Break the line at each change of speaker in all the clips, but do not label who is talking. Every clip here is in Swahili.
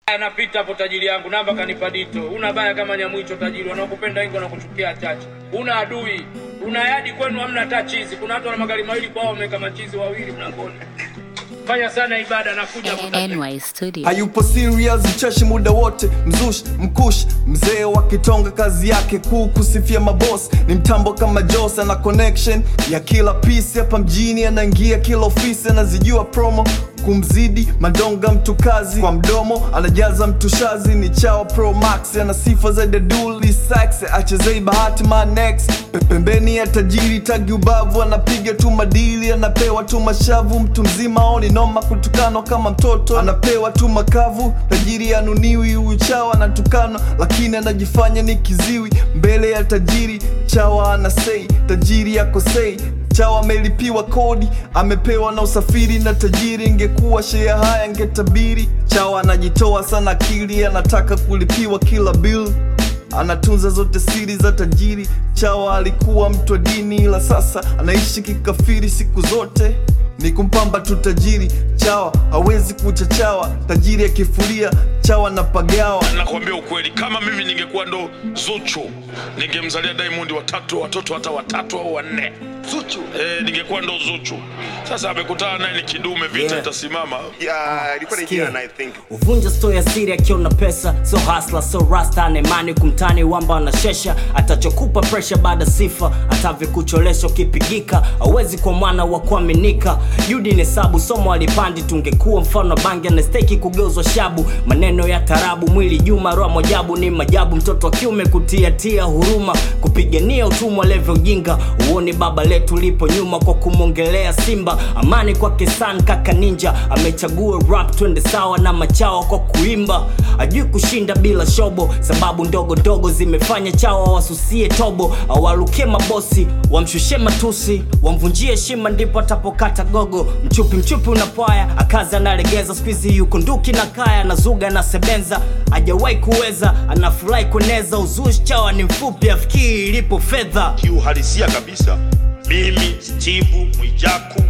Anapita hapo tajiri yangu, namba kanipa dito. Una baya kama Nyamwicho tajiri, wanaokupenda wengi wanakuchukia chache. Una adui, una yadi kwenu hamna hata chizi. Kuna watu wana magari mawili kwao wameka machizi wawili mlangoni. Fanya sana ibada na kuja
NY Studio.
Hayupo serious, mcheshi muda wote, mzushi, mkushi, mzee wa Kitonga kazi yake kuu kusifia maboss. Ni mtambo kama Josa na connection ya kila piece hapa mjini, anaingia kila ofisi, anazijua promo kumzidi madonga mtu kazi kwa mdomo, anajaza mtu shazi. Ni Chawa Pro Max, ana sifa za Dudley Sax, achezei bahati manex. Pembeni ya tajiri tagi ubavu, anapiga tu madili, anapewa tu mashavu. Mtu mzima oni noma kutukanwa kama mtoto, anapewa tu makavu. Tajiri anuniwi, huyu Chawa anatukana lakini anajifanya ni kiziwi mbele ya tajiri. Chawa anasei, tajiri yako sei. Chawa amelipiwa kodi, amepewa na usafiri na tajiri. Ingekuwa share haya ngetabiri. Chawa anajitoa sana akili, anataka kulipiwa kila bill, anatunza zote siri za tajiri. Chawa alikuwa mtu wa dini, ila sasa anaishi kikafiri. Siku zote ni kumpamba tu tajiri. Chawa hawezi kuchachawa, tajiri akifuria Chawa na pagawa.
Nakwambia ukweli, kama mimi ningekuwa ndo Zuchu, ningemzalia Diamond watoto hata 3 au 4. Zuchu ningekuwa ndo Zuchu. Sasa amekutana naye ni kidume, vita itasimama.
Ilikuwa ni jana I think.
Uvunja story ya siri akiona pesa, so hustler, so rasta, anemani kumtani wamba anashesha. Atachokupa pressure baada sifa, atavikucholesha ukipigika. Hawezi kwa mwana wa kuaminika. Yudi ni sabu, somo alipandi tungekuwa mfano bangi na steki kugeuzwa shabu. Maneno ya tarabu, mwili juma, roho mojabu ni majabu. Mtoto wa kiume kutia huruma, kupigania utumwa level jinga. Uone baba letu lipo nyuma kwa kumongelea Simba. Amani kwa Kesan kaka ninja, amechagua rap twende sawa na Machawa kwa kuimba. Ajui kushinda bila shobo, sababu ndogo zimefanya Chawa wasusie tobo. Awalukie mabosi, wamshushe matusi, wamvunjie shima ndipo atapokata gogo. Mchupi unapwaya, akaza analegeza. Squeezy yuko nduki na kaya, na zuga na sebenza. Hajawahi kuweza, anafurahi kuneza. Uzushi Chawa ni mfupi, afikiri ilipo fedha.
Kiuhalisia kabisa, mimi Steve Mwijaku,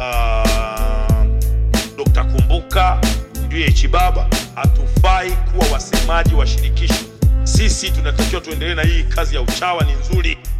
Dr. Kumbuka, UH Baba, hatufai kuwa wasemaji wa shirikisho. Sisi tunatakiwa tuendelee na hii kazi ya uchawa, ni nzuri.